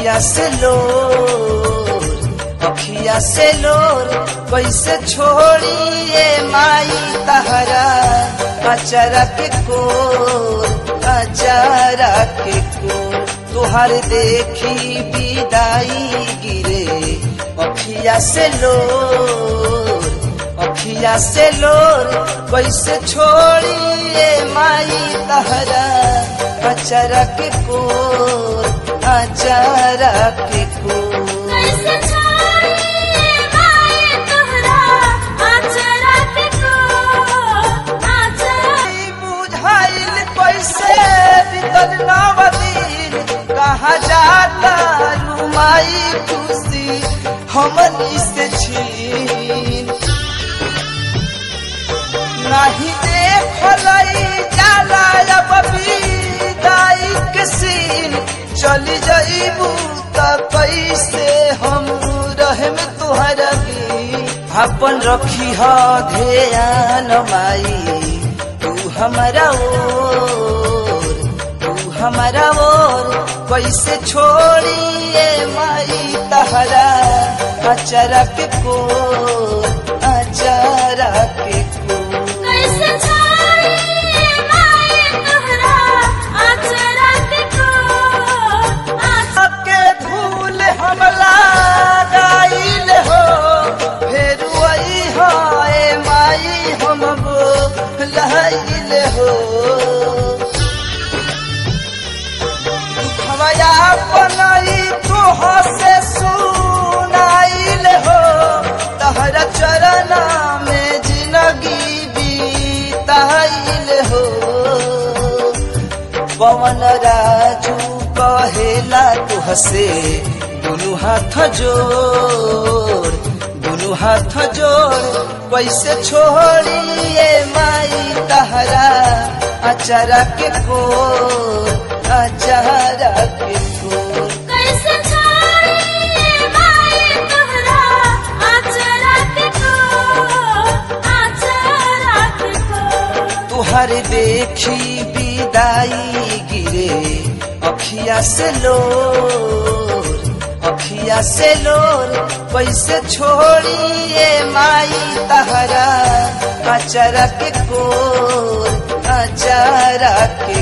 अखिया से लोर, अखिया से लोर कैसे छोड़िए माई तहरा अचारा के कोर, अचारा के कोर। तुहार देखी विदाई गिरे अखिया से लोर, अखिया से लोर कैसे छोड़िए माई तहरा अचारा के कोर, अचारा के कोर। कैसे छोड़िए माई तोहरा अचारा के कोर, अचारा। बुझाइल कैसे बीतल नौ दिन, कहाँ जाता रुमाई खुशी हमनी से छीन। नहीं देखलई जाला अब विदाई के सीन, चली जाइबू त कैसे हम रहम तुहरा बिन। अपन रखी ह ध्यान माई तू हमारा ओर, तू हमारा ओर कैसे छोड़िए माई तहरा अचारा के कोर, अचारा के कोर। कैसे छोड़िए माई तोहरा अचारा के कोर, अचारा। के धूल हमला गाइल हो, फेर वही हाय माई हम बोलाइल हो। हमाया बनाई तोह से सुनाइल हो, तहरा चरण में जिंदगी बीताइल हो। पवन राजू कहेला तुहसे दुनु हाथ जोड़, दुनु हाथ जोड़ कैसे छोड़िए माई तहरा अचारा के कोर, अचारा के कोर। कैसे छोड़िए माई तोहरा अचारा के कोर, अचारा के कोर। तुहर देखी विदाई गिरे अखिया से लोर, अखिया से लोर कैसे छोड़िए माई तहरा अचारा के कोर, अचारा के